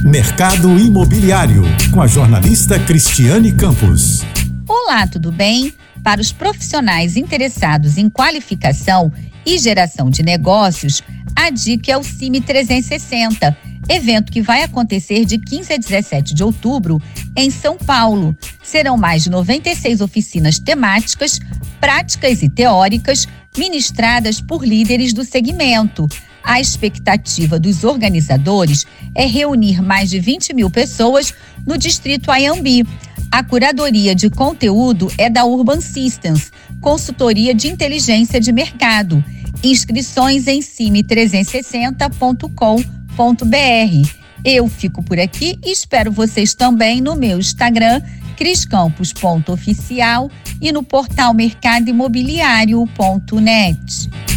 Mercado Imobiliário, com a jornalista Cristiane Campos. Olá, tudo bem? Para os profissionais interessados em qualificação e geração de negócios, a dica é o CIMI 360, evento que vai acontecer de 15 a 17 de outubro em São Paulo. Serão mais de 96 oficinas temáticas, práticas e teóricas, ministradas por líderes do segmento. A expectativa dos organizadores é reunir mais de 20 mil pessoas no distrito Anhembi. A curadoria de conteúdo é da Urban Systems, consultoria de inteligência de mercado. Inscrições em cime360.com.br. Eu fico por aqui e espero vocês também no meu Instagram, criscampos.oficial, e no portal mercadoimobiliario.net.